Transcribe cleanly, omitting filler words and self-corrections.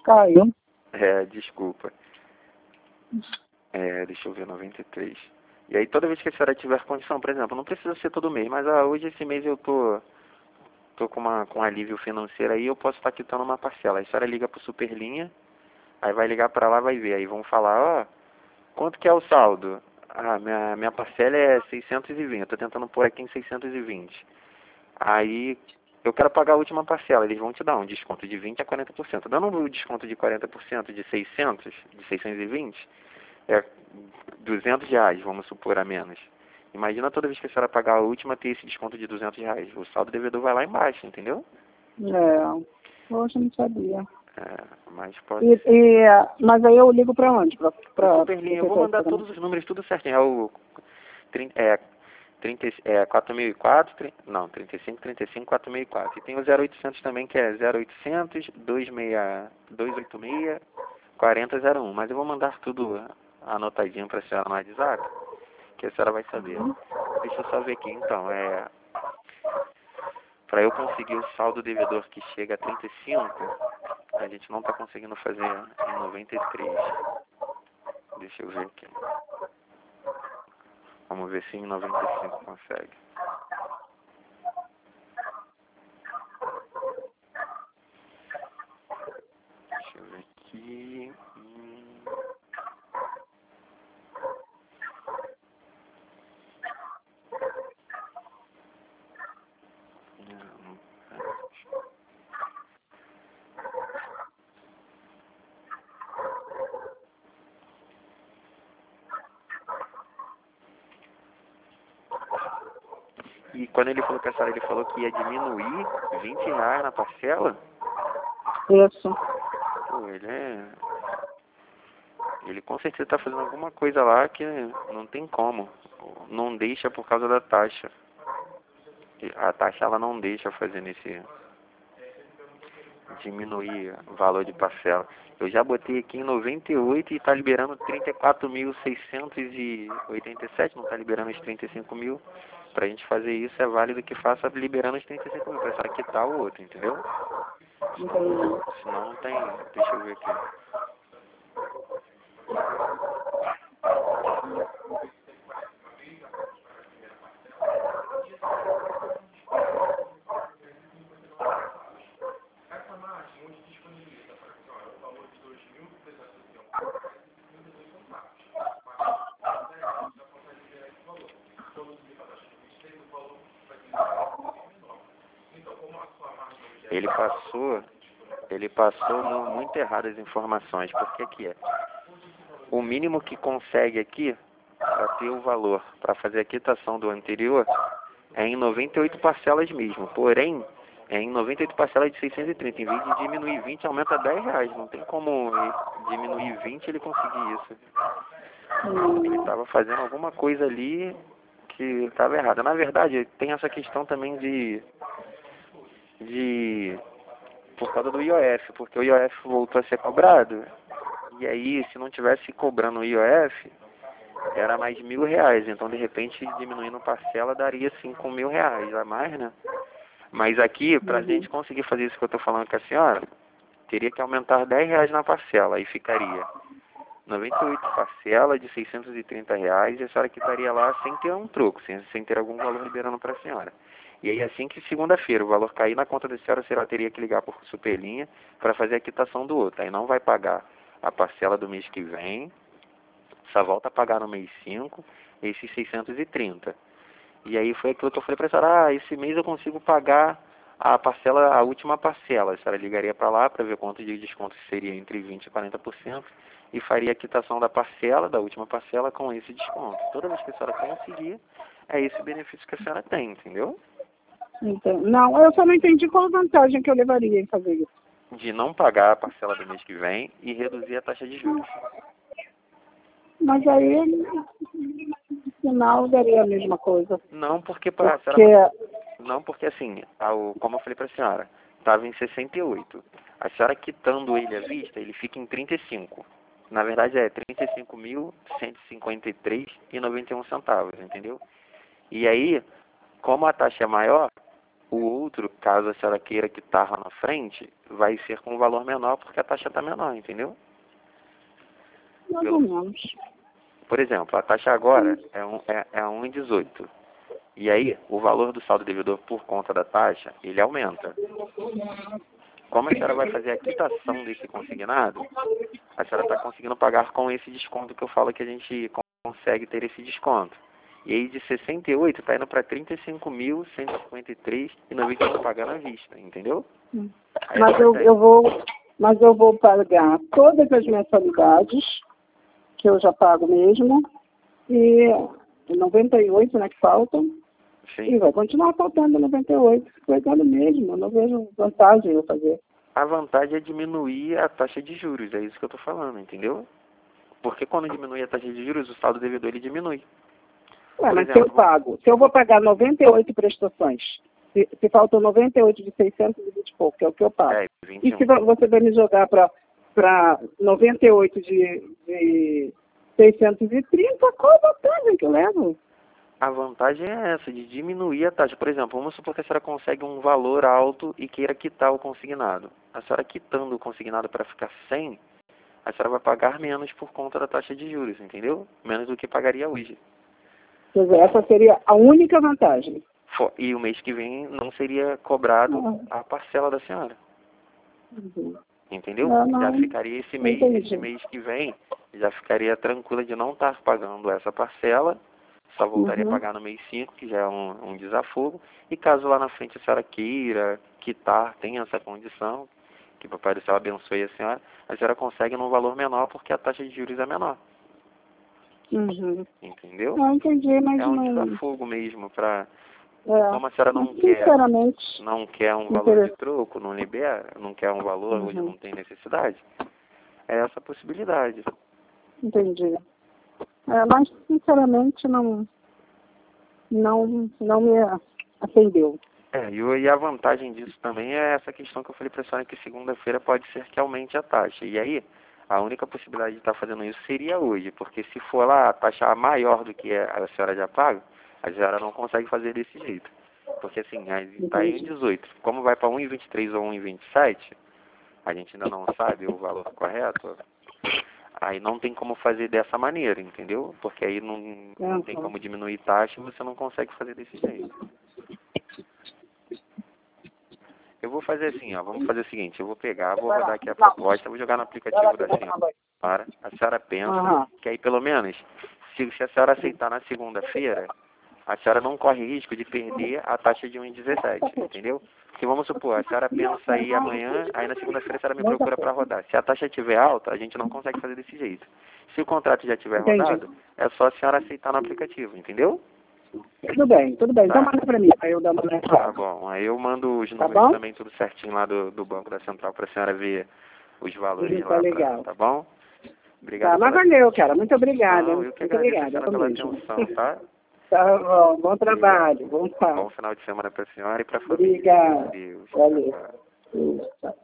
Caiu. Desculpa. Deixa eu ver, 93. E aí toda vez que a senhora tiver condição, por exemplo, não precisa ser todo mês, mas hoje esse mês eu tô com alívio financeiro aí, eu posso estar quitando uma parcela. Aí a senhora liga pro Superlinha, aí vai ligar pra lá, vai ver. Aí vão falar, quanto que é o saldo? Minha parcela é 620, eu tô tentando pôr aqui em 620. Aí eu quero pagar a última parcela, eles vão te dar um desconto de 20 a 40%. Dando um desconto de 40% de 620, é R$ 200, vamos supor, a menos. Imagina toda vez que a senhora pagar a última, ter esse desconto de R$ 200. O saldo devedor vai lá embaixo, entendeu? Poxa, não sabia. Mas pode... Mas aí eu ligo pra onde? Superlinha, eu vou mandar todos os números, tudo certinho. É o 4004, não, 35, 35, 4004. E tem o 0800 também, que é 0800 286 4001. Mas eu vou mandar tudo anotadinho para a senhora no WhatsApp, que a senhora vai saber. Deixa eu só ver aqui, então, para eu conseguir o saldo devedor que chega a 35, a gente não está conseguindo fazer em 93. Deixa eu ver aqui. Vamos ver se em 95 consegue. Deixa eu ver aqui. E quando ele falou com a senhora, ele falou que ia diminuir R$ 20 na parcela? Isso. Pô, ele com certeza está fazendo alguma coisa lá que não tem como. Não deixa por causa da taxa. A taxa ela não deixa fazer diminuir o valor de parcela. Eu já botei aqui em 98 e está liberando 34.687, não está liberando os 35 mil. Para a gente fazer isso é válido que faça liberando os 35 mil, para só quitar o outro, entendeu? Senão não tem. Deixa eu ver aqui. Ele passou muito errado as informações, porque aqui o mínimo que consegue aqui para ter o valor para fazer a quitação do anterior é em 98 parcelas mesmo, porém é em 98 parcelas de 630, em vez de diminuir 20 aumenta R$ 10, não tem como diminuir 20 ele conseguir isso. Ele estava fazendo alguma coisa ali que estava errada. Na verdade tem essa questão também de por causa do IOF, porque o IOF voltou a ser cobrado, e aí se não tivesse cobrando o IOF, era mais R$ 1.000, então de repente diminuindo parcela daria R$ 5.000 a mais, né? Mas aqui, pra gente conseguir fazer isso que eu tô falando com a senhora, teria que aumentar R$ 10 na parcela, aí ficaria 98 parcela de R$ 630, e a senhora quitaria lá sem ter um troco, sem ter algum valor liberando para a senhora. E aí assim que segunda-feira o valor cair na conta da senhora, a senhora teria que ligar por Superlinha para fazer a quitação do outro. Aí não vai pagar a parcela do mês que vem, só volta a pagar no mês 5, esses 630. E aí foi aquilo que eu falei para a senhora, esse mês eu consigo pagar a última parcela. A senhora ligaria para lá para ver quanto de desconto seria entre 20% e 40% e faria a quitação da última parcela com esse desconto. Toda vez que a senhora conseguir, é esse o benefício que a senhora tem, entendeu? Não, eu só não entendi qual a vantagem que eu levaria em fazer isso. De não pagar a parcela do mês que vem e reduzir a taxa de juros. Mas aí, no final, daria a mesma coisa. Não, porque assim, como eu falei para a senhora, estava em 68. A senhora quitando ele à vista, ele fica em 35. Na verdade é 35.153,91 centavos, entendeu? E aí, como a taxa é maior, O outro, caso a senhora queira quitar lá na frente, vai ser com um valor menor porque a taxa está menor, entendeu? Mais ou menos. Por exemplo, a taxa agora é 1,18. E aí, o valor do saldo devedor por conta da taxa, ele aumenta. Como a senhora vai fazer a quitação desse consignado, a senhora está conseguindo pagar com esse desconto que eu falo que a gente consegue ter esse desconto. E aí de 68 está indo para 35.153,91 pagando à vista, entendeu? Aí Mas eu vou pagar todas as mensalidades, que eu já pago mesmo, e 98, né, que faltam. Sim. E vai continuar faltando 98, coitado mesmo, eu não vejo vantagem eu fazer. A vantagem é diminuir a taxa de juros, é isso que eu estou falando, entendeu? Porque quando diminui a taxa de juros, o saldo devedor ele diminui. Ué, mas se eu vou pagar 98 prestações, se faltam 98 de 620 e pouco, que é o que eu pago. 21. E se você vai me jogar para 98 de 630, qual a vantagem que eu levo? A vantagem é essa, de diminuir a taxa. Por exemplo, vamos supor que a senhora consegue um valor alto e queira quitar o consignado. A senhora quitando o consignado para ficar sem, a senhora vai pagar menos por conta da taxa de juros, entendeu? Menos do que pagaria hoje. Quer dizer, essa seria a única vantagem. E o mês que vem não seria cobrado a parcela da senhora. Uhum. Entendeu? Não, já ficaria esse mês que vem, já ficaria tranquila de não estar pagando essa parcela. Só voltaria a pagar no mês 5, que já é um desafogo. E caso lá na frente a senhora queira quitar, tenha essa condição, que o Papai do Céu abençoe a senhora consegue num valor menor porque a taxa de juros é menor. Uhum. Entendeu? Não entendi, mas é um não... desafogo mesmo para... É, como a senhora não quer um valor de troco, não libera, não quer um valor, hoje não tem necessidade, é essa possibilidade. Entendi. Mas, sinceramente, não me atendeu. E a vantagem disso também é essa questão que eu falei para a senhora, que segunda-feira pode ser que aumente a taxa. E aí, a única possibilidade de estar fazendo isso seria hoje, porque se for lá a taxa maior do que a senhora já paga, a senhora não consegue fazer desse jeito. Porque assim, está em 18. Como vai para 1,23 ou 1,27, a gente ainda não sabe o valor correto, aí não tem como fazer dessa maneira, entendeu? Porque aí não tem como diminuir taxa e você não consegue fazer desse jeito. Eu vou fazer assim, vamos fazer o seguinte, eu vou rodar aqui a proposta, vou jogar no aplicativo da senhora. A senhora pensa que aí pelo menos, se a senhora aceitar na segunda-feira, a senhora não corre risco de perder a taxa de 1,17, entendeu? Porque vamos supor, a senhora pensa aí amanhã, aí na segunda-feira a senhora me procura para rodar. Se a taxa estiver alta, a gente não consegue fazer desse jeito. Se o contrato já estiver rodado, é só a senhora aceitar no aplicativo, entendeu? Tudo bem. Tá. Então manda para mim, aí eu dar uma olhada. Tá bom, aí eu mando os números também tudo certinho lá do Banco da Central para a senhora ver os valores lá, legal. Tá bom? Obrigado. Mas valeu, cara, muito obrigada. Eu que agradeço a senhora pela atenção, tá? Tá bom trabalho, bom final de semana para a senhora e para a família. Obrigada. Deus. Valeu. Tchau.